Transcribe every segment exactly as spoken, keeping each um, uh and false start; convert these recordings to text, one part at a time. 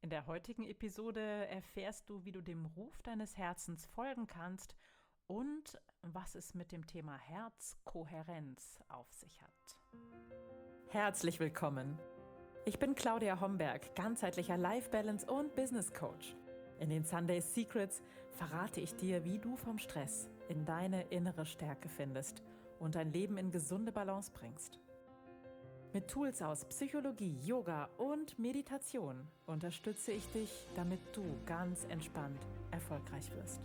In der heutigen Episode erfährst du, wie du dem Ruf deines Herzens folgen kannst und was es mit dem Thema Herzkohärenz auf sich hat. Herzlich willkommen! Ich bin Claudia Homberg, ganzheitlicher Life Balance und Business Coach. In den Sunday Secrets verrate ich dir, wie du vom Stress in deine innere Stärke findest und dein Leben in gesunde Balance bringst. Mit Tools aus Psychologie, Yoga und Meditation unterstütze ich dich, damit du ganz entspannt erfolgreich wirst.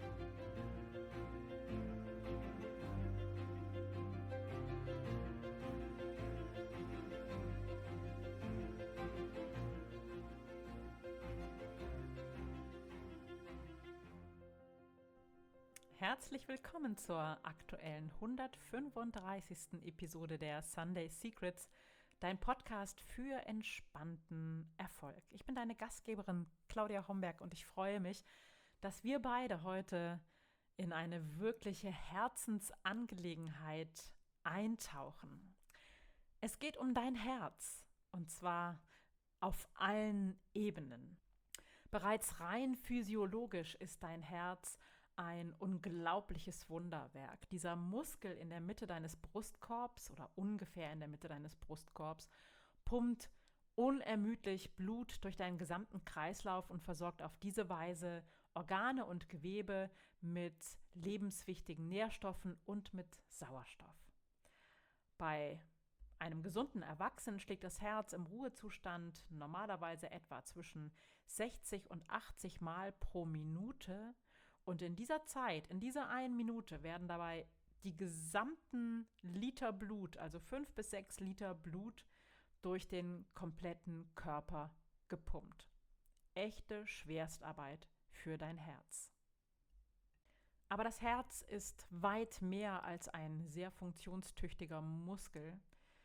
Herzlich willkommen zur aktuellen hundertfünfunddreißigsten Episode der Sunday Secrets, dein Podcast für entspannten Erfolg. Ich bin deine Gastgeberin Claudia Homberg und ich freue mich, dass wir beide heute in eine wirkliche Herzensangelegenheit eintauchen. Es geht um dein Herz und zwar auf allen Ebenen. Bereits rein physiologisch ist dein Herz ein unglaubliches Wunderwerk. Dieser Muskel in der Mitte deines Brustkorbs oder ungefähr in der Mitte deines Brustkorbs pumpt unermüdlich Blut durch deinen gesamten Kreislauf und versorgt auf diese Weise Organe und Gewebe mit lebenswichtigen Nährstoffen und mit Sauerstoff. Bei einem gesunden Erwachsenen schlägt das Herz im Ruhezustand normalerweise etwa zwischen sechzig und achtzig Mal pro Minute. Und in dieser Zeit, in dieser einen Minute, werden dabei die gesamten Liter Blut, also fünf bis sechs Liter Blut, durch den kompletten Körper gepumpt. Echte Schwerstarbeit für dein Herz. Aber das Herz ist weit mehr als ein sehr funktionstüchtiger Muskel.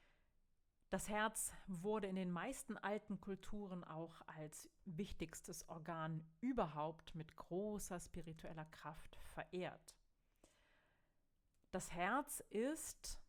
Das Herz wurde in den meisten alten Kulturen auch als wichtigstes Organ überhaupt mit großer spiritueller Kraft verehrt. Das Herz ist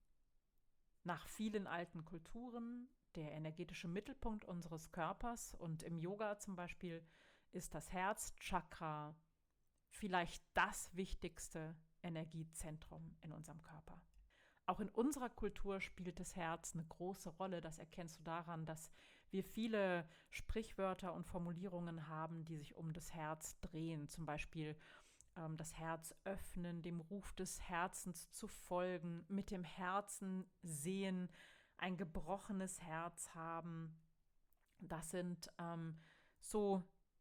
nach vielen alten Kulturen der energetische Mittelpunkt unseres Körpers und im Yoga zum Beispiel ist das Herzchakra vielleicht das wichtigste Energiezentrum in unserem Körper. Auch in unserer Kultur spielt das Herz eine große Rolle. Das erkennst du daran, dass wir viele Sprichwörter und Formulierungen haben, die sich um das Herz drehen. Zum Beispiel ähm, das Herz öffnen, dem Ruf des Herzens zu folgen, mit dem Herzen sehen, ein gebrochenes Herz haben. Das sind ähm, so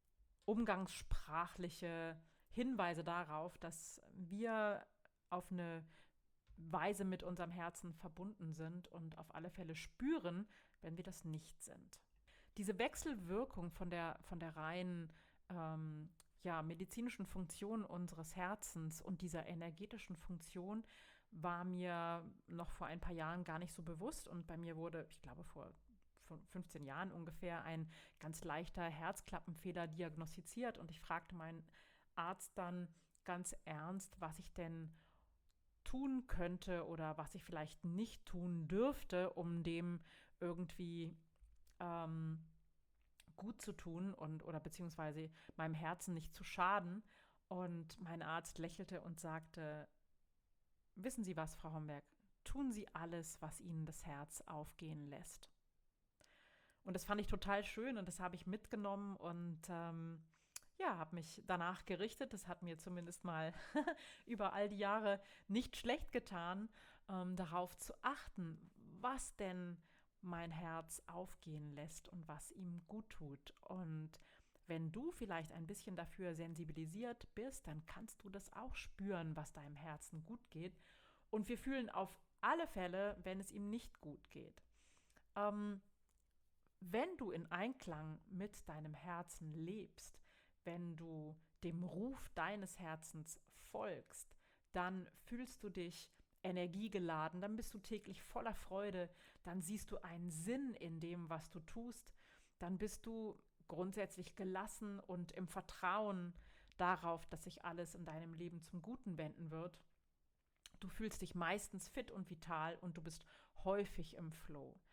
umgangssprachliche Hinweise darauf, dass wir auf eine Weise mit unserem Herzen verbunden sind und auf alle Fälle spüren, wenn wir das nicht sind. Diese Wechselwirkung von der, von der reinen ähm, ja, medizinischen Funktion unseres Herzens und dieser energetischen Funktion war mir noch vor ein paar Jahren gar nicht so bewusst und bei mir wurde, ich glaube vor fünfzehn Jahren ungefähr, ein ganz leichter Herzklappenfehler diagnostiziert und ich fragte meinen Arzt dann ganz ernst, was ich denn tun könnte oder was ich vielleicht nicht tun dürfte, um dem irgendwie ähm, gut zu tun und oder beziehungsweise meinem Herzen nicht zu schaden. Und mein Arzt lächelte und sagte, wissen Sie was, Frau Homberg, tun Sie alles, was Ihnen das Herz aufgehen lässt. Und das fand ich total schön und das habe ich mitgenommen und ähm, ja, habe mich danach gerichtet. Das hat mir zumindest mal über all die Jahre nicht schlecht getan, ähm, darauf zu achten, was denn mein Herz aufgehen lässt und was ihm gut tut. Und wenn du vielleicht ein bisschen dafür sensibilisiert bist, dann kannst du das auch spüren, was deinem Herzen gut geht. Und wir fühlen auf alle Fälle, wenn es ihm nicht gut geht. Ähm, wenn du in Einklang mit deinem Herzen lebst, wenn du dem Ruf deines Herzens folgst, dann fühlst du dich energiegeladen, dann bist du täglich voller Freude, dann siehst du einen Sinn in dem, was du tust, dann bist du grundsätzlich gelassen und im Vertrauen darauf, dass sich alles in deinem Leben zum Guten wenden wird. Du fühlst dich meistens fit und vital und du bist häufig im Flow.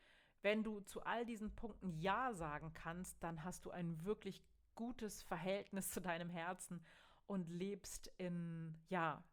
Wenn du zu all diesen Punkten Ja sagen kannst, dann hast du ein wirklich gutes Verhältnis zu deinem Herzen und lebst in, ja,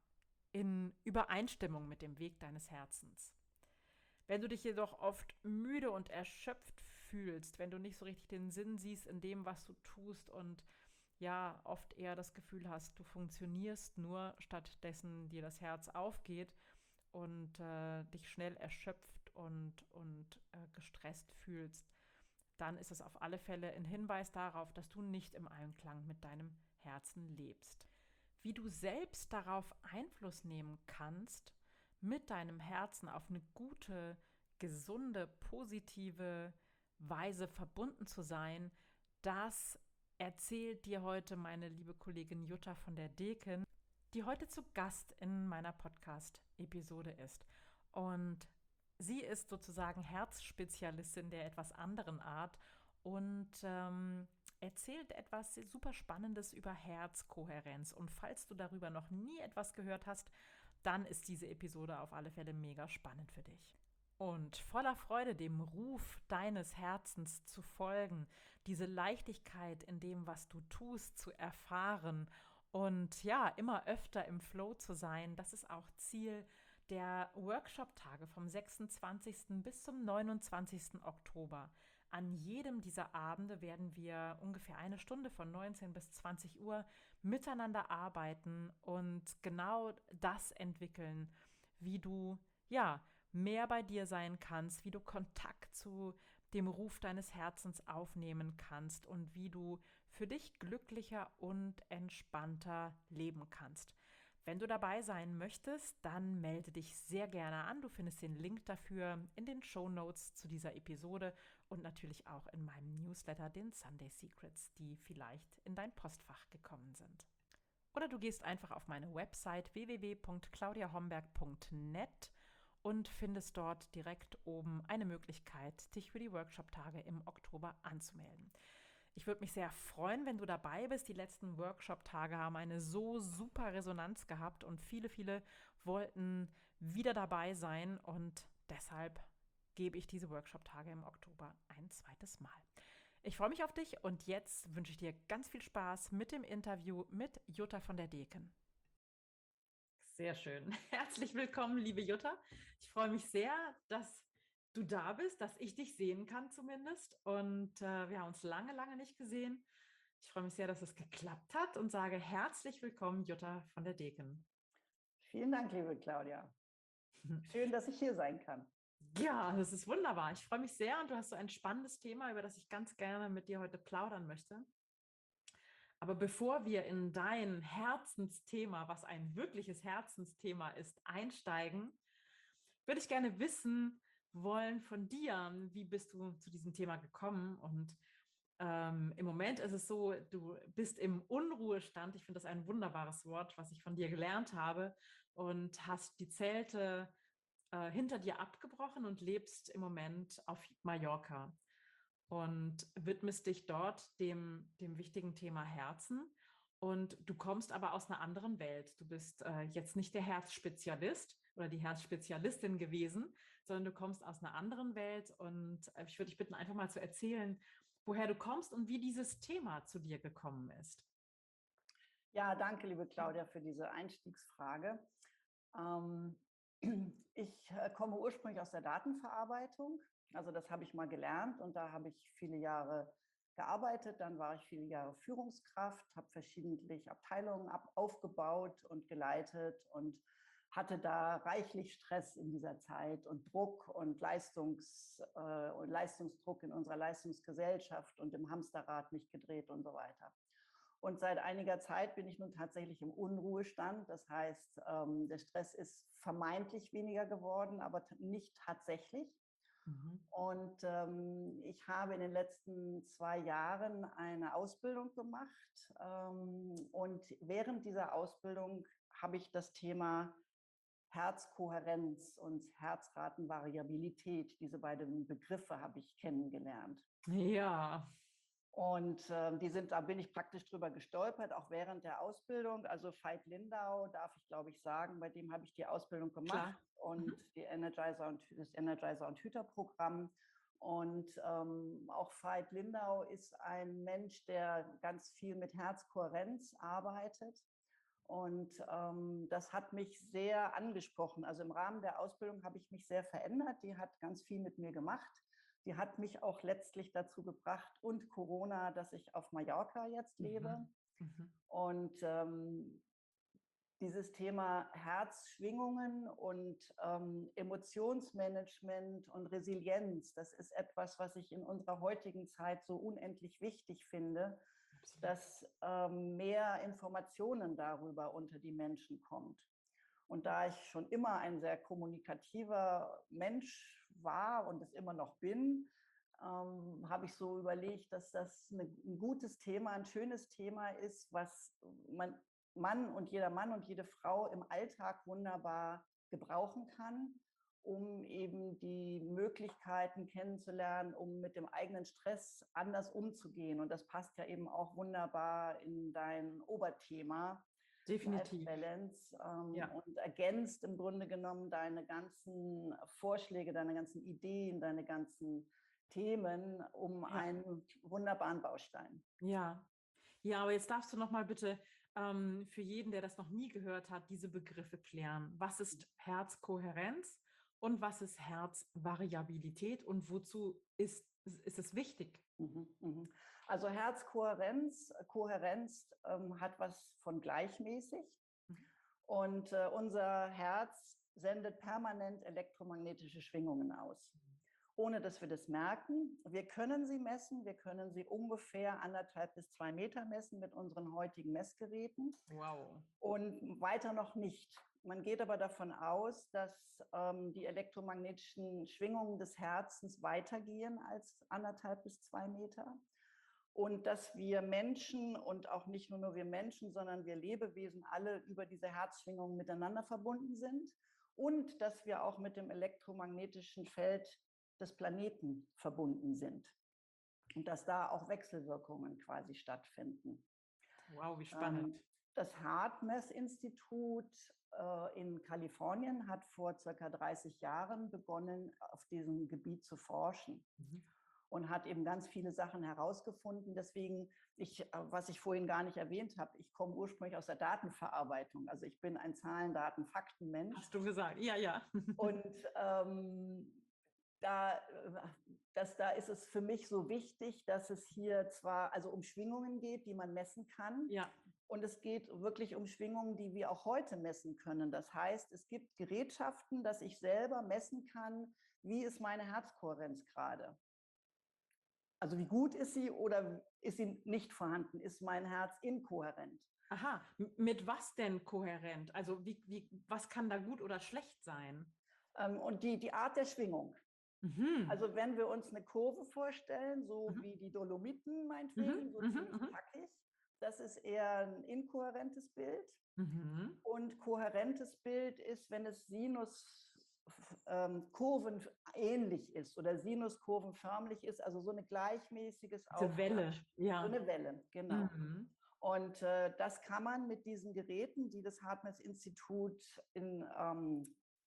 in Übereinstimmung mit dem Weg deines Herzens. Wenn du dich jedoch oft müde und erschöpft fühlst, wenn du nicht so richtig den Sinn siehst in dem, was du tust und ja, oft eher das Gefühl hast, du funktionierst nur, stattdessen dir das Herz aufgeht und äh, dich schnell erschöpft und, und äh, gestresst fühlst, dann ist es auf alle Fälle ein Hinweis darauf, dass du nicht im Einklang mit deinem Herzen lebst. Wie du selbst darauf Einfluss nehmen kannst, mit deinem Herzen auf eine gute, gesunde, positive Weise verbunden zu sein, das erzählt dir heute meine liebe Kollegin Jutta von der Deken, die heute zu Gast in meiner Podcast-Episode ist. Und sie ist sozusagen Herzspezialistin der etwas anderen Art und ähm, erzählt etwas super Spannendes über Herzkohärenz. Und falls du darüber noch nie etwas gehört hast, dann ist diese Episode auf alle Fälle mega spannend für dich. Und voller Freude dem Ruf deines Herzens zu folgen, diese Leichtigkeit in dem, was du tust, zu erfahren und ja, immer öfter im Flow zu sein, das ist auch Ziel der Workshop-Tage vom sechsundzwanzigsten bis zum neunundzwanzigsten Oktober. An jedem dieser Abende werden wir ungefähr eine Stunde von neunzehn bis zwanzig Uhr miteinander arbeiten und genau das entwickeln, wie du ja mehr bei dir sein kannst, wie du Kontakt zu dem Ruf deines Herzens aufnehmen kannst und wie du für dich glücklicher und entspannter leben kannst. Wenn du dabei sein möchtest, dann melde dich sehr gerne an. Du findest den Link dafür in den Shownotes zu dieser Episode und natürlich auch in meinem Newsletter, den Sunday Secrets, die vielleicht in dein Postfach gekommen sind. Oder du gehst einfach auf meine Website w w w punkt claudia homberg punkt net und findest dort direkt oben eine Möglichkeit, dich für die Workshop-Tage im Oktober anzumelden. Ich würde mich sehr freuen, wenn du dabei bist. Die letzten Workshop-Tage haben eine so super Resonanz gehabt und viele, viele wollten wieder dabei sein und deshalb gebe ich diese Workshop-Tage im Oktober ein zweites Mal. Ich freue mich auf dich und jetzt wünsche ich dir ganz viel Spaß mit dem Interview mit Jutta von der Deken. Sehr schön. Herzlich willkommen, liebe Jutta. Ich freue mich sehr, dass du da bist, dass ich dich sehen kann zumindest. Und äh, wir haben uns lange, lange nicht gesehen. Ich freue mich sehr, dass es geklappt hat und sage herzlich willkommen, Jutta von der Deken. Vielen Dank, liebe Claudia. Schön, dass ich hier sein kann. Ja, das ist wunderbar. Ich freue mich sehr und du hast so ein spannendes Thema, über das ich ganz gerne mit dir heute plaudern möchte. Aber bevor wir in dein Herzensthema, was ein wirkliches Herzensthema ist, einsteigen, würde ich gerne wissen wollen von dir, wie bist du zu diesem Thema gekommen? Und ähm, im Moment ist es so, du bist im Unruhestand. Ich finde das ein wunderbares Wort, was ich von dir gelernt habe und hast die Zelte äh, hinter dir abgebrochen und lebst im Moment auf Mallorca und widmest dich dort dem, dem wichtigen Thema Herzen. Und du kommst aber aus einer anderen Welt. Du bist äh, jetzt nicht der Herzspezialist oder die Herzspezialistin gewesen, sondern du kommst aus einer anderen Welt. Und äh, ich würde dich bitten, einfach mal zu erzählen, woher du kommst und wie dieses Thema zu dir gekommen ist. Ja, danke, liebe Claudia, für diese Einstiegsfrage. Ähm, ich äh, komme ursprünglich aus der Datenverarbeitung. Also das habe ich mal gelernt und da habe ich viele Jahre gearbeitet. Dann war ich viele Jahre Führungskraft, habe verschiedentlich Abteilungen ab, aufgebaut und geleitet und hatte da reichlich Stress in dieser Zeit und Druck und, Leistungs, äh, und Leistungsdruck in unserer Leistungsgesellschaft und im Hamsterrad mich gedreht und so weiter. Und seit einiger Zeit bin ich nun tatsächlich im Unruhestand. Das heißt, ähm, der Stress ist vermeintlich weniger geworden, aber nicht tatsächlich. Mhm. Und ähm, ich habe in den letzten zwei Jahren eine Ausbildung gemacht. Ähm, und während dieser Ausbildung habe ich das Thema Herzkohärenz und Herzratenvariabilität, diese beiden Begriffe habe ich kennengelernt. Ja. Und äh, die sind, da bin ich praktisch drüber gestolpert, auch während der Ausbildung. Also Veit Lindau, darf ich glaube ich sagen, bei dem habe ich die Ausbildung gemacht. Klar. Und mhm. die Energizer und, das Energizer und Hüter Programm. Und ähm, auch Veit Lindau ist ein Mensch, der ganz viel mit Herzkohärenz arbeitet. Und ähm, das hat mich sehr angesprochen. Also im Rahmen der Ausbildung habe ich mich sehr verändert. Die hat ganz viel mit mir gemacht. Die hat mich auch letztlich dazu gebracht und Corona, dass ich auf Mallorca jetzt lebe. Mhm. Mhm. Und ähm, dieses Thema Herzschwingungen und ähm, Emotionsmanagement und Resilienz, das ist etwas, was ich in unserer heutigen Zeit so unendlich wichtig finde, Absolut. dass ähm, mehr Informationen darüber unter die Menschen kommt. Und da ich schon immer ein sehr kommunikativer Mensch war und es immer noch bin, ähm, habe ich so überlegt, dass das eine, ein gutes Thema, ein schönes Thema ist, was man Mann und jeder Mann und jede Frau im Alltag wunderbar gebrauchen kann, um eben die Möglichkeiten kennenzulernen, um mit dem eigenen Stress anders umzugehen. Und das passt ja eben auch wunderbar in dein Oberthema, Life Definitiv. Balance, ähm, Ja. und ergänzt im Grunde genommen deine ganzen Vorschläge, deine ganzen Ideen, deine ganzen Themen um Ja. einen wunderbaren Baustein. Ja. Ja, aber jetzt darfst du noch mal bitte ähm, für jeden, der das noch nie gehört hat, diese Begriffe klären. Was ist Herzkohärenz und was ist Herzvariabilität und wozu ist, ist es wichtig? Mhm, mhm. Also Herzkohärenz, Kohärenz ähm, hat was von gleichmäßig. Mhm. Und äh, unser Herz sendet permanent elektromagnetische Schwingungen aus, ohne dass wir das merken. Wir können sie messen, wir können sie ungefähr anderthalb bis zwei Meter messen mit unseren heutigen Messgeräten. Wow. Und weiter noch nicht. Man geht aber davon aus, dass ähm, die elektromagnetischen Schwingungen des Herzens weitergehen als anderthalb bis zwei Meter. Und dass wir Menschen und auch nicht nur, nur wir Menschen, sondern wir Lebewesen alle über diese Herzschwingungen miteinander verbunden sind und dass wir auch mit dem elektromagnetischen Feld des Planeten verbunden sind und dass da auch Wechselwirkungen quasi stattfinden. Wow, wie spannend. Ähm, das HeartMath-Institut äh, in Kalifornien hat vor circa dreißig Jahren begonnen, auf diesem Gebiet zu forschen. Mhm. Und hat eben ganz viele Sachen herausgefunden. Deswegen, ich, was ich vorhin gar nicht erwähnt habe, ich komme ursprünglich aus der Datenverarbeitung. Also ich bin ein Zahlen, Daten, Fakten-Mensch. Hast du gesagt, ja, ja. Und ähm, da, das, da ist es für mich so wichtig, dass es hier zwar also um Schwingungen geht, die man messen kann. Ja. Und es geht wirklich um Schwingungen, die wir auch heute messen können. Das heißt, es gibt Gerätschaften, dass ich selber messen kann, wie ist meine Herzkohärenz gerade. Also wie gut ist sie oder ist sie nicht vorhanden? Ist mein Herz inkohärent? Aha, M- mit was denn kohärent? Also wie, wie, was kann da gut oder schlecht sein? Ähm, und die, die Art der Schwingung. Mhm. Also wenn wir uns eine Kurve vorstellen, so Mhm. wie die Dolomiten meinetwegen, Mhm. so Mhm. ziemlich Mhm. zackig, das ist eher ein inkohärentes Bild. Mhm. Und kohärentes Bild ist, wenn es Sinuskurven ähnlich ist oder Sinuskurvenförmig ist, also so eine gleichmäßiges Diese Auf und Ab. Welle, So ja. eine Welle, genau. Mhm. Und äh, das kann man mit diesen Geräten, die das HeartMath-Institut in, ähm,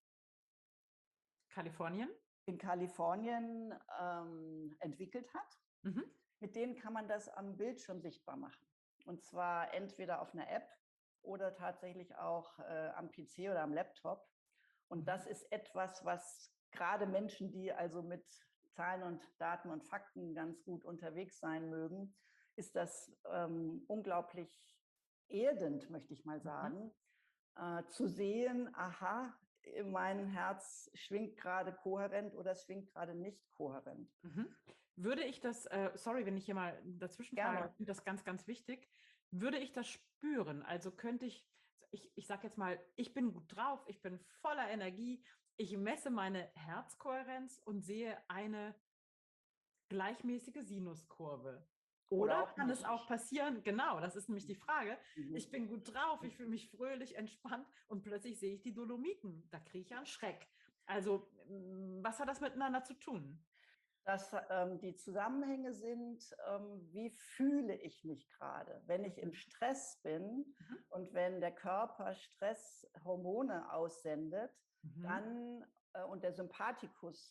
Kalifornien? in Kalifornien ähm, entwickelt hat, Mhm. mit denen kann man das am Bildschirm sichtbar machen. Und zwar entweder auf einer App oder tatsächlich auch äh, am P C oder am Laptop. Und Mhm. das ist etwas, was gerade Menschen, die also mit Zahlen und Daten und Fakten ganz gut unterwegs sein mögen, ist das ähm, unglaublich erdend, möchte ich mal Mhm. sagen, äh, zu sehen, aha, mein Herz schwingt gerade kohärent oder es schwingt gerade nicht kohärent. Mhm. Würde ich das, äh, sorry, wenn ich hier mal dazwischen frage, aber Gerne. ich finde das ganz, ganz wichtig, würde ich das spüren? Also könnte ich, ich, ich sage jetzt mal, ich bin gut drauf, ich bin voller Energie, ich messe meine Herzkohärenz und sehe eine gleichmäßige Sinuskurve. Oder Oder auch kann es nicht. auch passieren, genau, das ist nämlich die Frage, Mhm. ich bin gut drauf, ich fühle mich fröhlich, entspannt und plötzlich sehe ich die Dolomiten. Da kriege ich ja einen Schreck. Also, mm, was hat das miteinander zu tun? Dass ähm, die Zusammenhänge sind, ähm, wie fühle ich mich gerade? Wenn ich im Mhm. Stress bin Mhm. und wenn der Körper Stresshormone aussendet, Mhm. dann äh, und der Sympathikus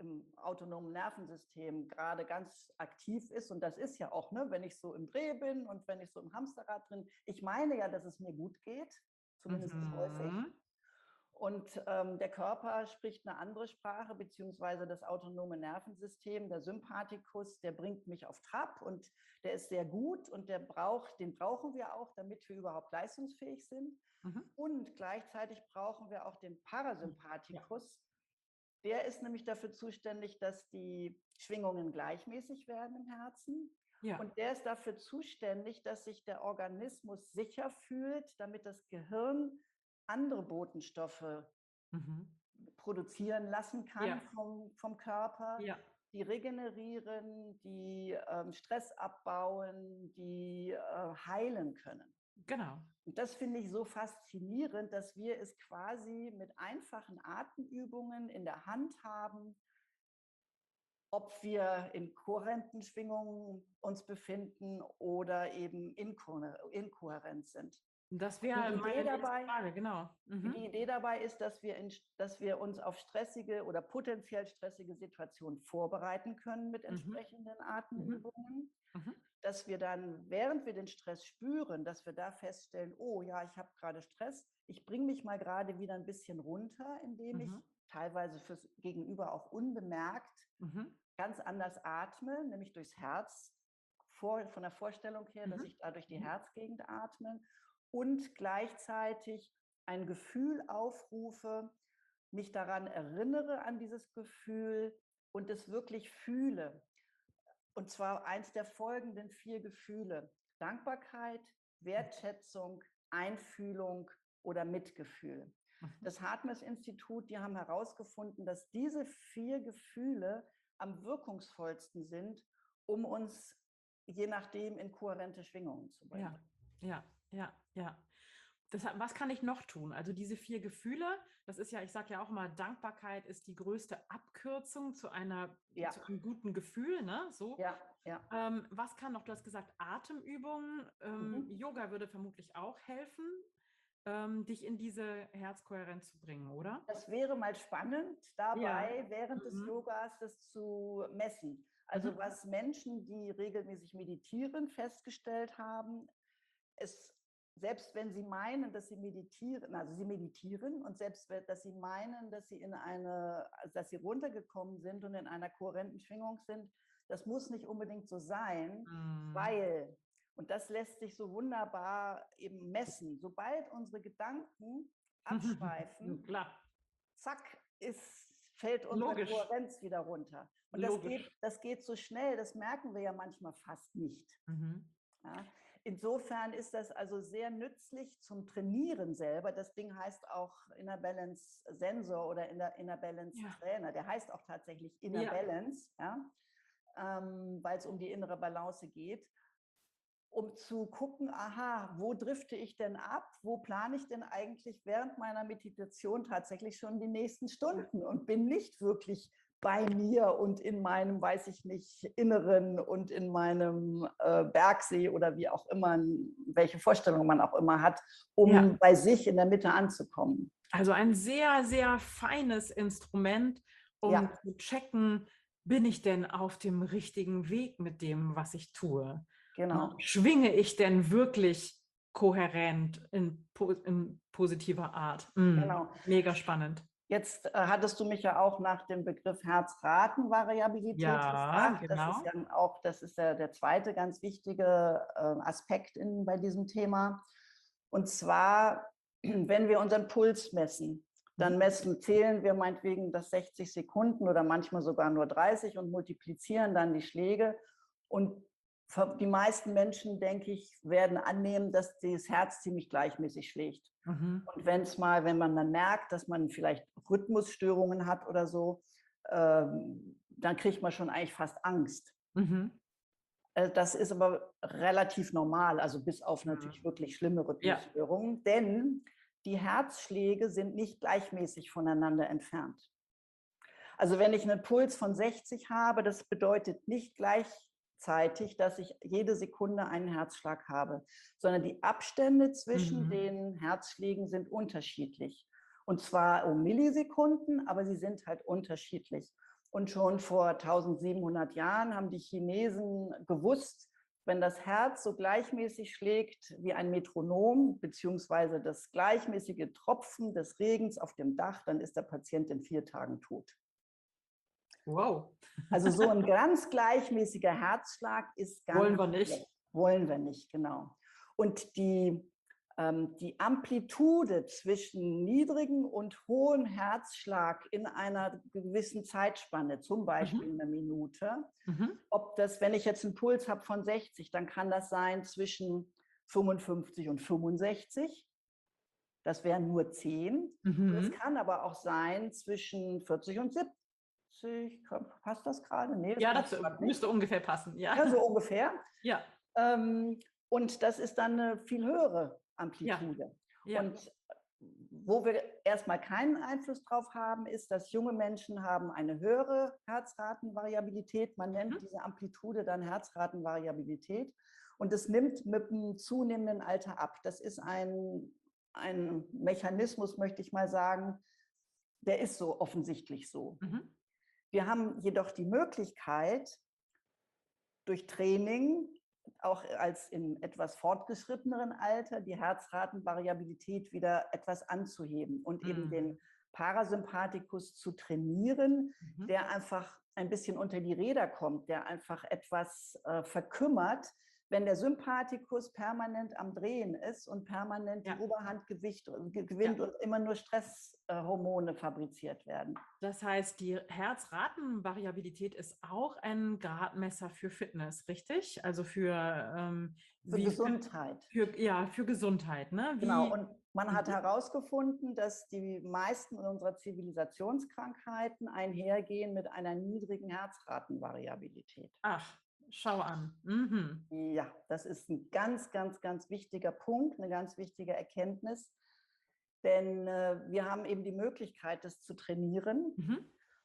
im autonomen Nervensystem gerade ganz aktiv ist. Und das ist ja auch, ne, wenn ich so im Dreh bin und wenn ich so im Hamsterrad drin, ich meine ja, dass es mir gut geht, zumindest Mhm. häufig. Und ähm, der Körper spricht eine andere Sprache, beziehungsweise das autonome Nervensystem, der Sympathikus, der bringt mich auf Trab und der ist sehr gut und der braucht, den brauchen wir auch, damit wir überhaupt leistungsfähig sind. Mhm. Und gleichzeitig brauchen wir auch den Parasympathikus. Ja. Der ist nämlich dafür zuständig, dass die Schwingungen gleichmäßig werden im Herzen. Ja. Und der ist dafür zuständig, dass sich der Organismus sicher fühlt, damit das Gehirn andere Botenstoffe mhm. produzieren lassen kann ja. vom, vom Körper, ja. die regenerieren, die ähm, Stress abbauen, die äh, heilen können. Genau. Und das finde ich so faszinierend, dass wir es quasi mit einfachen Atemübungen in der Hand haben, ob wir in kohärenten Schwingungen uns befinden oder eben inkohärent sind. Das wäre meine nächste Frage, genau. Mhm. Die Idee dabei ist, dass wir, in, dass wir uns auf stressige oder potenziell stressige Situationen vorbereiten können mit entsprechenden mhm. Atemübungen. Mhm. Dass wir dann, während wir den Stress spüren, dass wir da feststellen, oh ja, ich habe gerade Stress, ich bringe mich mal gerade wieder ein bisschen runter, indem mhm. ich teilweise fürs Gegenüber auch unbemerkt mhm. ganz anders atme, nämlich durchs Herz, vor, von der Vorstellung her, mhm. dass ich da durch die Herzgegend atme. Und gleichzeitig ein Gefühl aufrufe, mich daran erinnere an dieses Gefühl und es wirklich fühle. Und zwar eins der folgenden vier Gefühle: Dankbarkeit, Wertschätzung, Einfühlung oder Mitgefühl. Das Hartmess-Institut, die haben herausgefunden, dass diese vier Gefühle am wirkungsvollsten sind, um uns je nachdem in kohärente Schwingungen zu bringen. Ja, ja. Ja, ja. Das, was kann ich noch tun? Also diese vier Gefühle, das ist ja, ich sage ja auch immer, Dankbarkeit ist die größte Abkürzung zu einer ja. zu einem guten Gefühl, ne? So. Ja, ja. Ähm, was kann noch? Du hast gesagt, Atemübungen, ähm, mhm. Yoga würde vermutlich auch helfen, ähm, dich in diese Herzkohärenz zu bringen, oder? Das wäre mal spannend, dabei ja. während mhm. des Yogas das zu messen. Also mhm. was Menschen, die regelmäßig meditieren, festgestellt haben, es, selbst wenn sie meinen, dass sie meditieren, also sie meditieren und selbst dass sie meinen, dass sie in eine, dass sie runtergekommen sind und in einer kohärenten Schwingung sind, das muss nicht unbedingt so sein, mm. weil, und das lässt sich so wunderbar eben messen, sobald unsere Gedanken abschweifen, Klar. zack, ist, fällt unsere Logisch. Kohärenz wieder runter. Und das geht, das geht so schnell, das merken wir ja manchmal fast nicht. Mhm. Ja? Insofern ist das also sehr nützlich zum Trainieren selber. Das Ding heißt auch Inner Balance Sensor oder Inner, Inner Balance ja. Trainer. Der heißt auch tatsächlich Inner ja. Balance, ja? ähm, weil es um die innere Balance geht. Um zu gucken, aha, wo drifte ich denn ab? Wo plane ich denn eigentlich während meiner Meditation tatsächlich schon die nächsten Stunden und bin nicht wirklich bei mir und in meinem, weiß ich nicht, Inneren und in meinem äh, Bergsee oder wie auch immer, welche Vorstellung man auch immer hat, um ja. bei sich in der Mitte anzukommen. Also ein sehr, sehr feines Instrument, um ja. zu checken, bin ich denn auf dem richtigen Weg mit dem, was ich tue? Genau. Schwinge ich denn wirklich kohärent in, in positiver Art? Mm, genau. Mega spannend. Jetzt äh, hattest du mich ja auch nach dem Begriff Herzratenvariabilität ja, gefragt. Genau. Das ist ja auch, das ist ja der zweite ganz wichtige äh, Aspekt in, bei diesem Thema. Und zwar, wenn wir unseren Puls messen, dann messen, zählen wir meinetwegen das sechzig Sekunden oder manchmal sogar nur dreißig und multiplizieren dann die Schläge. Und die meisten Menschen, denke ich, werden annehmen, dass das Herz ziemlich gleichmäßig schlägt. Mhm. Und wenn es mal, wenn man dann merkt, dass man vielleicht Rhythmusstörungen hat oder so, ähm, dann kriegt man schon eigentlich fast Angst. Mhm. Das ist aber relativ normal, also bis auf natürlich wirklich schlimme Rhythmusstörungen, ja. denn die Herzschläge sind nicht gleichmäßig voneinander entfernt. Also wenn ich einen Puls von sechzig habe, das bedeutet nicht gleichzeitig, dass ich jede Sekunde einen Herzschlag habe, sondern die Abstände zwischen mhm. den Herzschlägen sind unterschiedlich. Und zwar um Millisekunden, aber sie sind halt unterschiedlich. Und schon vor eintausendsiebenhundert Jahren haben die Chinesen gewusst, wenn das Herz so gleichmäßig schlägt wie ein Metronom, beziehungsweise das gleichmäßige Tropfen des Regens auf dem Dach, dann ist der Patient in vier Tagen tot. Wow. Also so ein ganz gleichmäßiger Herzschlag ist ganz Wollen wir nicht. schlecht. Wollen wir nicht, genau. Und die, ähm, die Amplitude zwischen niedrigem und hohem Herzschlag in einer gewissen Zeitspanne, zum Beispiel Mhm. eine Minute, Mhm. ob das, wenn ich jetzt einen Puls habe von sechzig, dann kann das sein zwischen fünfundfünfzig und fünfundsechzig. Das wären nur zehn. Mhm. Es kann aber auch sein zwischen vierzig und siebzig. Passt das gerade? Nee, das Ja, passt das gerade nicht. müsste ungefähr passen. Ja, Ja, so ungefähr. ja, Ähm, und das ist dann eine viel höhere Amplitude. ja. Und wo wir erstmal keinen Einfluss drauf haben, ist, dass junge Menschen haben eine höhere Herzratenvariabilität. Man nennt Mhm. diese Amplitude dann Herzratenvariabilität. Und es nimmt mit dem zunehmenden Alter ab. Das ist ein, ein Mechanismus, möchte ich mal sagen, der ist so offensichtlich so. Mhm. Wir haben jedoch die Möglichkeit, durch Training, auch als im etwas fortgeschritteneren Alter, die Herzratenvariabilität wieder etwas anzuheben und eben Mhm. den Parasympathikus zu trainieren, Mhm. der einfach ein bisschen unter die Räder kommt, der einfach etwas äh, verkümmert, wenn der Sympathikus permanent am Drehen ist und permanent Ja. die Oberhandgewicht gewinnt Ja. und immer nur Stresshormone fabriziert werden. Das heißt, die Herzratenvariabilität ist auch ein Gradmesser für Fitness, richtig? Also für, ähm, Für wie Gesundheit. Für, ja, für Gesundheit, ne? Wie, Genau, und man hat Mhm. herausgefunden, dass die meisten unserer Zivilisationskrankheiten einhergehen mit einer niedrigen Herzratenvariabilität. Ach, schau an. Mhm. Ja, das ist ein ganz, ganz, ganz wichtiger Punkt, eine ganz wichtige Erkenntnis, denn äh, wir haben eben die Möglichkeit, das zu trainieren. Mhm.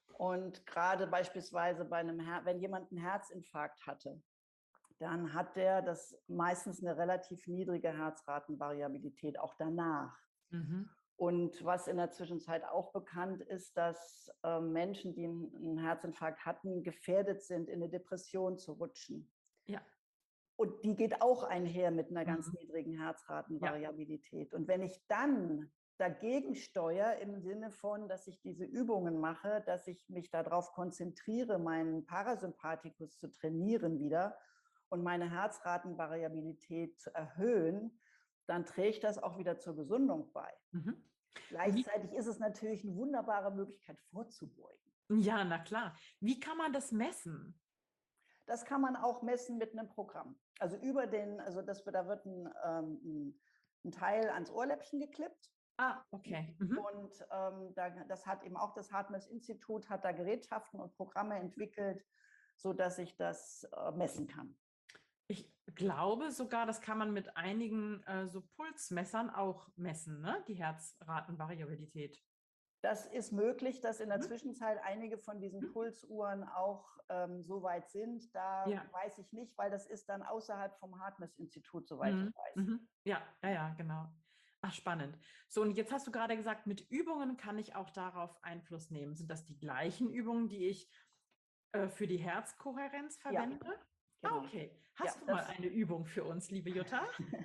Und gerade beispielsweise bei einem, Her- wenn jemand einen Herzinfarkt hatte, dann hat der das meistens eine relativ niedrige Herzratenvariabilität, auch danach. Mhm. Und was in der Zwischenzeit auch bekannt ist, dass äh, Menschen, die einen Herzinfarkt hatten, gefährdet sind, in eine Depression zu rutschen. Ja. Und die geht auch einher mit einer ganz Mhm. niedrigen Herzratenvariabilität. Und wenn ich dann dagegen steuere, im Sinne von, dass ich diese Übungen mache, dass ich mich darauf konzentriere, meinen Parasympathikus zu trainieren wieder und meine Herzratenvariabilität zu erhöhen, dann trägt das auch wieder zur Gesundung bei. Mhm. Gleichzeitig ist es natürlich eine wunderbare Möglichkeit vorzubeugen. Ja, na klar. Wie kann man das messen? Das kann man auch messen mit einem Programm. Also über den, also das, da wird ein, ähm, ein Teil ans Ohrläppchen geklippt. Ah, okay. Mhm. Und ähm, da, das hat eben auch das Hartmess-Institut, hat da Gerätschaften und Programme entwickelt, sodass ich das äh, messen kann. Ich glaube sogar, das kann man mit einigen äh, so Pulsmessern auch messen, ne? Die Herzratenvariabilität. Das ist möglich, dass in der Mhm. Zwischenzeit einige von diesen Mhm. Pulsuhren auch ähm, so weit sind. Da Ja. weiß ich nicht, weil das ist dann außerhalb vom Hartmess-Institut, soweit Mhm. ich weiß. Mhm. Ja, ja, ja, genau. Ach, spannend. So, und jetzt hast du gerade gesagt, mit Übungen kann ich auch darauf Einfluss nehmen. Sind das die gleichen Übungen, die ich äh, für die Herzkohärenz Ja, verwende? Ah, genau. okay. Hast Ja, du mal das, eine Übung für uns, liebe Jutta?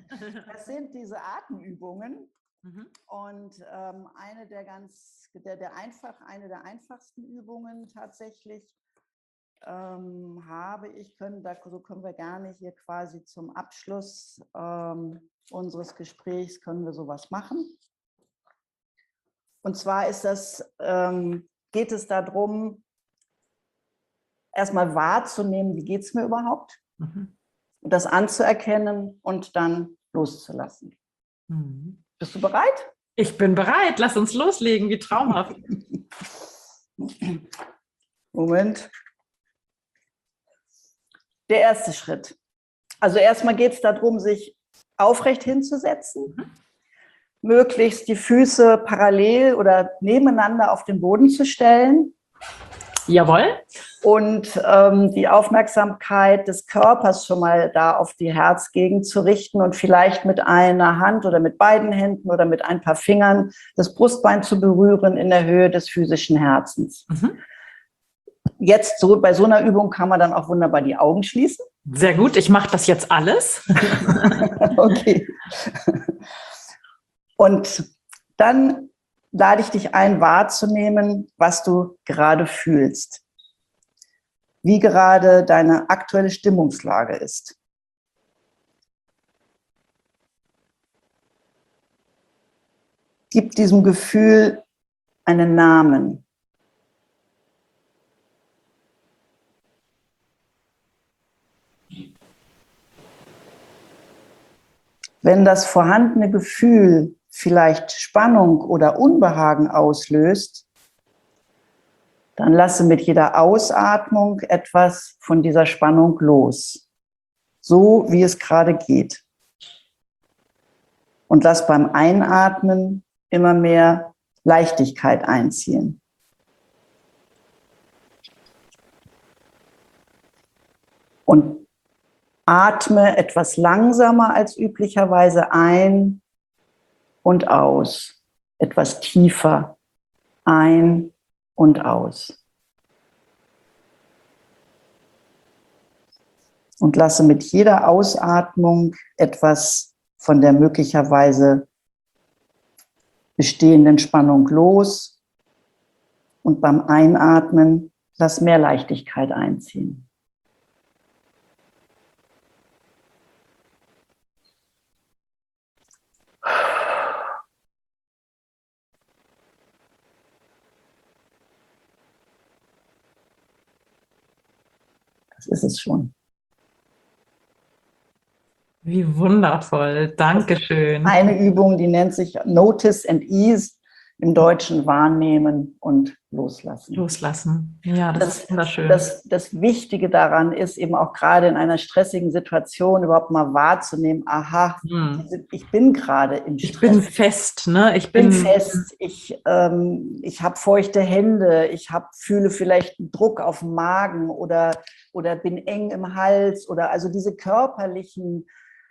das sind diese Atemübungen. Mhm. Und ähm, eine der ganz, der, der einfach, eine der einfachsten Übungen tatsächlich ähm, habe ich, können, da, so können wir gerne hier quasi zum Abschluss ähm, unseres Gesprächs, können wir sowas machen. Und zwar ist das, ähm, geht es darum, erstmal wahrzunehmen, wie geht es mir überhaupt, Mhm. das anzuerkennen und dann loszulassen. Mhm. Bist du bereit? Ich bin bereit. Lass uns loslegen. Wie traumhaft. Moment. Der erste Schritt. Also erstmal geht es darum, sich aufrecht hinzusetzen, Mhm. möglichst die Füße parallel oder nebeneinander auf den Boden zu stellen. Jawohl. Und ähm, die Aufmerksamkeit des Körpers schon mal da auf die Herzgegend zu richten und vielleicht mit einer Hand oder mit beiden Händen oder mit ein paar Fingern das Brustbein zu berühren in der Höhe des physischen Herzens. Mhm. jetzt so bei so einer Übung kann man dann auch wunderbar die Augen schließen. Sehr gut, ich mache das jetzt alles. Okay. Und dann lade ich dich ein, wahrzunehmen, was du gerade fühlst. Wie gerade deine aktuelle Stimmungslage ist. Gib diesem Gefühl einen Namen. Wenn das vorhandene Gefühl vielleicht Spannung oder Unbehagen auslöst, dann lasse mit jeder Ausatmung etwas von dieser Spannung los, so wie es gerade geht. Und lass beim Einatmen immer mehr Leichtigkeit einziehen. Und atme etwas langsamer als üblicherweise ein und aus, etwas tiefer ein und aus. Und lasse mit jeder Ausatmung etwas von der möglicherweise bestehenden Spannung los und beim Einatmen lass mehr Leichtigkeit einziehen. Das ist es schon. Wie wundervoll, Dankeschön. Eine Übung, die nennt sich Notice and Ease, im Deutschen wahrnehmen und loslassen. Loslassen, ja, das, das ist wunderschön. Das, das Wichtige daran ist eben auch gerade in einer stressigen Situation überhaupt mal wahrzunehmen, aha, hm. ich bin gerade im Stress. Ich bin fest, ne? Ich bin, bin fest, ich, ähm, ich habe feuchte Hände, ich hab, fühle vielleicht einen Druck auf dem Magen oder, oder bin eng im Hals oder also diese körperlichen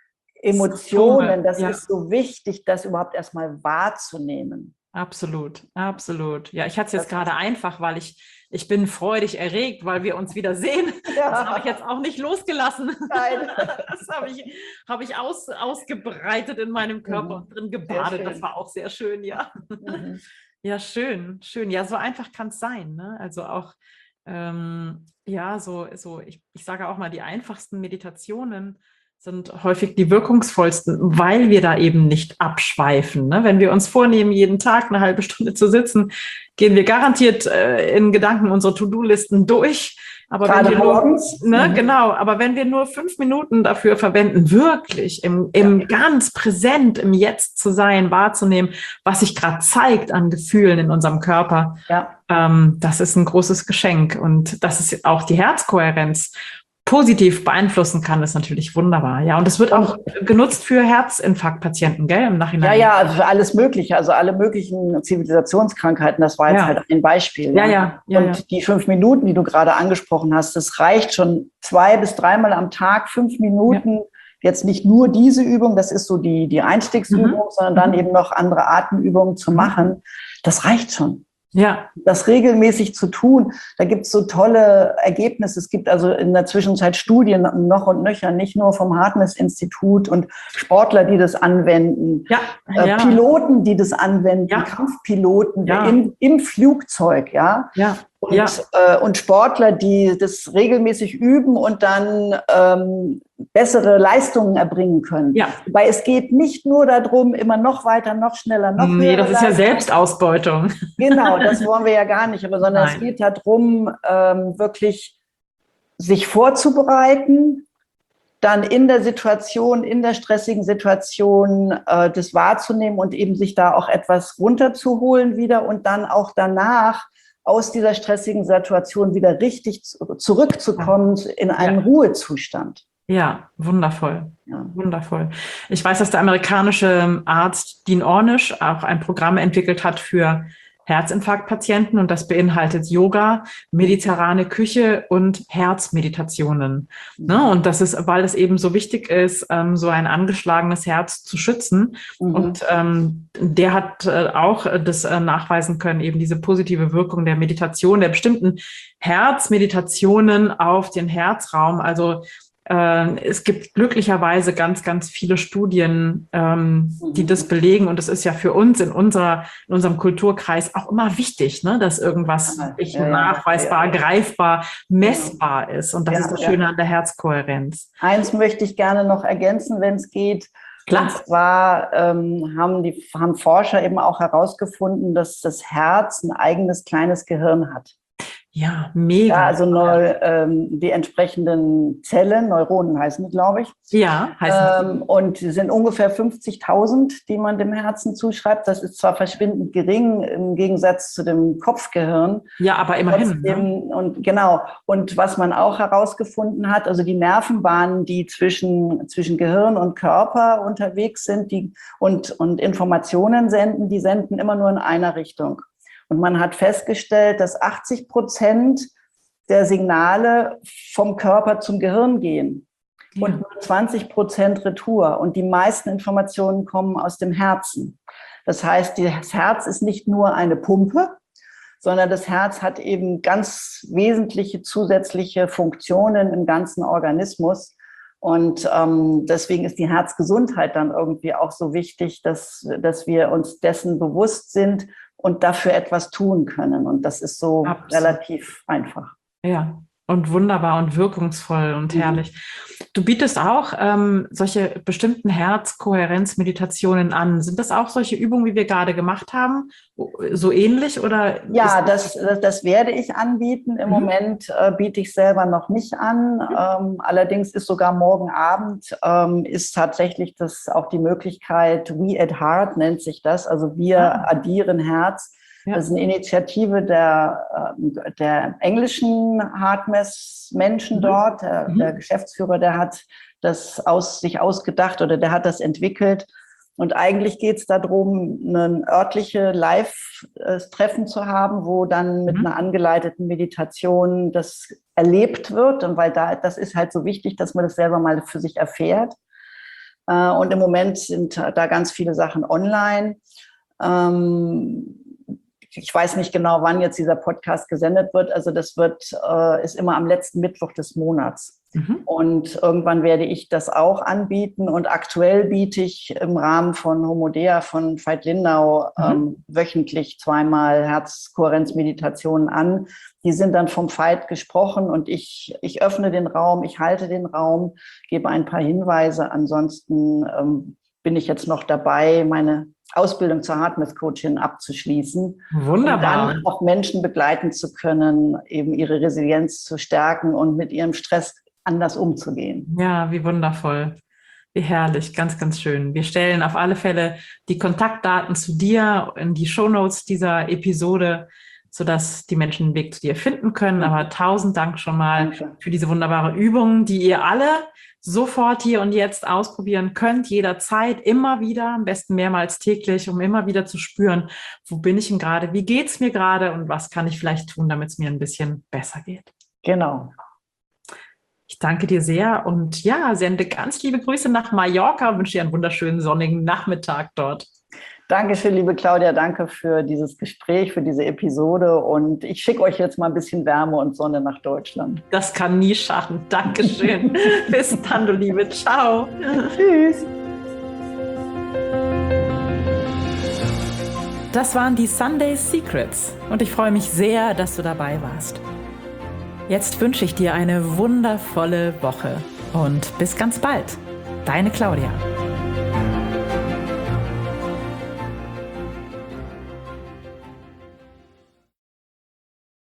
Emotionen, das ja. ist so wichtig, das überhaupt erstmal wahrzunehmen. Absolut, absolut. Ja, ich hatte es jetzt gerade einfach, weil ich, ich bin freudig erregt, weil wir uns wieder sehen. Ja. Das habe ich jetzt auch nicht losgelassen. Nein. Das habe ich, habe ich aus, ausgebreitet in meinem Körper mhm. und drin gebadet. Das war auch sehr schön, ja. Mhm. Ja, schön, schön. Ja, so einfach kann es sein, ne? Also auch, ähm, ja, so, so ich, ich sage auch mal, die einfachsten Meditationen sind häufig die wirkungsvollsten, weil wir da eben nicht abschweifen. Ne? Wenn wir uns vornehmen, jeden Tag eine halbe Stunde zu sitzen, gehen wir garantiert äh, in Gedanken unsere To-Do-Listen durch. Aber Gerade wenn wir morgens. Nur, ne, mhm. Genau, aber wenn wir nur fünf Minuten dafür verwenden, wirklich im, im ja. ganz präsent im Jetzt zu sein, wahrzunehmen, was sich gerade zeigt an Gefühlen in unserem Körper, ja. ähm, das ist ein großes Geschenk. Und das ist auch die Herzkohärenz positiv beeinflussen kann, ist natürlich wunderbar. Ja, und es wird auch genutzt für Herzinfarktpatienten, gell, im Nachhinein. Ja, ja, also für alles Mögliche, also alle möglichen Zivilisationskrankheiten, das war jetzt ja. halt ein Beispiel. Ja, ja. ja und ja. die fünf Minuten, die du gerade angesprochen hast, das reicht schon zwei bis dreimal am Tag, fünf Minuten. Ja. Jetzt nicht nur diese Übung, das ist so die, die Einstiegsübung, mhm. sondern dann mhm. eben noch andere Atemübungen zu machen. Das reicht schon. Ja. Das regelmäßig zu tun, da gibt es so tolle Ergebnisse. Es gibt also in der Zwischenzeit Studien noch und nöcher, nicht nur vom Hartness-Institut und Sportler, die das anwenden, ja. Äh, ja. Piloten, die das anwenden, ja. Kampfpiloten ja. im, im Flugzeug, ja. ja. Und, ja. äh, und Sportler, die das regelmäßig üben und dann ähm, bessere Leistungen erbringen können. Ja. Weil es geht nicht nur darum, immer noch weiter, noch schneller, noch Nee, das ist ja Selbstausbeutung. Genau, das wollen wir ja gar nicht, aber sondern Nein. es geht darum, ähm, wirklich sich vorzubereiten, dann in der Situation, in der stressigen Situation äh, das wahrzunehmen und eben sich da auch etwas runterzuholen wieder und dann auch danach aus dieser stressigen Situation wieder richtig zurückzukommen in einen ja. Ruhezustand. Ja, wundervoll. Ja. Wundervoll. Ich weiß, dass der amerikanische Arzt Dean Ornish auch ein Programm entwickelt hat für Herzinfarktpatienten und das beinhaltet Yoga, mediterrane Küche und Herzmeditationen. Ne? Und das ist, weil es eben so wichtig ist, ähm, so ein angeschlagenes Herz zu schützen. Mhm. Und ähm, der hat äh, auch das äh, nachweisen können, eben diese positive Wirkung der Meditation, der bestimmten Herzmeditationen auf den Herzraum. Also es gibt glücklicherweise ganz, ganz viele Studien, ähm, die das belegen. Und es ist ja für uns in, unserer, in unserem Kulturkreis auch immer wichtig, ne, dass irgendwas ja, ja, nachweisbar, ja, ja. greifbar, messbar ja. ist. Und das ja, ist das Schöne ja. an der Herzkohärenz. Eins möchte ich gerne noch ergänzen, wenn es geht. Klar. Und zwar ähm, haben, die, haben Forscher eben auch herausgefunden, dass das Herz ein eigenes kleines Gehirn hat. Ja, mega. Ja, also neu, ähm, die entsprechenden Zellen, Neuronen heißen die, glaube ich. Ja, heißen ähm, Und die sind ungefähr fünfzigtausend, die man dem Herzen zuschreibt. Das ist zwar verschwindend gering im Gegensatz zu dem Kopfgehirn. Ja, aber immerhin. Trotzdem, ne? Und genau. Und was man auch herausgefunden hat, also die Nervenbahnen, die zwischen, zwischen Gehirn und Körper unterwegs sind die, und, und Informationen senden, die senden immer nur in einer Richtung. Und man hat festgestellt, dass achtzig Prozent der Signale vom Körper zum Gehirn gehen ja. und nur zwanzig Prozent Retour. Und die meisten Informationen kommen aus dem Herzen. Das heißt, das Herz ist nicht nur eine Pumpe, sondern das Herz hat eben ganz wesentliche zusätzliche Funktionen im ganzen Organismus. Und ähm, deswegen ist die Herzgesundheit dann irgendwie auch so wichtig, dass, dass wir uns dessen bewusst sind und dafür etwas tun können. Und das ist so Absolut. relativ einfach. Ja, und wunderbar und wirkungsvoll und herrlich. Mhm. Du bietest auch ähm, solche bestimmten Herzkohärenzmeditationen an. Sind das auch solche Übungen, wie wir gerade gemacht haben? So ähnlich? Oder ja, das, das, das werde ich anbieten. Im mhm. Moment äh, biete ich selber noch nicht an. Mhm. Ähm, allerdings ist sogar morgen Abend ähm, ist tatsächlich das auch die Möglichkeit, We at Heart nennt sich das. Also wir ah. addieren Herz. Ja. Das ist eine Initiative der, der englischen Heartmath-Menschen mhm. dort. Der, mhm. der Geschäftsführer, der hat das aus, sich ausgedacht oder der hat das entwickelt. Und eigentlich geht es darum, ein örtliche Live-Treffen zu haben, wo dann mit mhm. einer angeleiteten Meditation das erlebt wird. Und weil da, das ist halt so wichtig, dass man das selber mal für sich erfährt. Und im Moment sind da ganz viele Sachen online. Ich weiß nicht genau, wann jetzt dieser Podcast gesendet wird. Also das wird, äh, ist immer am letzten Mittwoch des Monats. Mhm. Und irgendwann werde ich das auch anbieten. Und aktuell biete ich im Rahmen von Homodea von Veit Lindau mhm. ähm, wöchentlich zweimal Herzkohärenzmeditationen an. Die sind dann vom Veit gesprochen und ich, ich öffne den Raum, ich halte den Raum, gebe ein paar Hinweise. Ansonsten ähm, bin ich jetzt noch dabei, meine Ausbildung zur Heartmath-Coachin abzuschließen. Wunderbar. Und dann auch Menschen begleiten zu können, eben ihre Resilienz zu stärken und mit ihrem Stress anders umzugehen. Ja, wie wundervoll. Wie herrlich, ganz, ganz schön. Wir stellen auf alle Fälle die Kontaktdaten zu dir in die Shownotes dieser Episode, sodass die Menschen den Weg zu dir finden können. Aber tausend Dank schon mal Danke. Für diese wunderbare Übung, die ihr alle sofort hier und jetzt ausprobieren könnt, jederzeit, immer wieder, am besten mehrmals täglich, um immer wieder zu spüren, wo bin ich denn gerade, wie geht es mir gerade und was kann ich vielleicht tun, damit es mir ein bisschen besser geht. Genau. Ich danke dir sehr und ja, sende ganz liebe Grüße nach Mallorca und wünsche dir einen wunderschönen sonnigen Nachmittag dort. Dankeschön, liebe Claudia, danke für dieses Gespräch, für diese Episode und ich schicke euch jetzt mal ein bisschen Wärme und Sonne nach Deutschland. Das kann nie schaden. Dankeschön. Bis dann, du Liebe. Ciao. Tschüss. Das waren die Sunday Secrets und ich freue mich sehr, dass du dabei warst. Jetzt wünsche ich dir eine wundervolle Woche und bis ganz bald. Deine Claudia.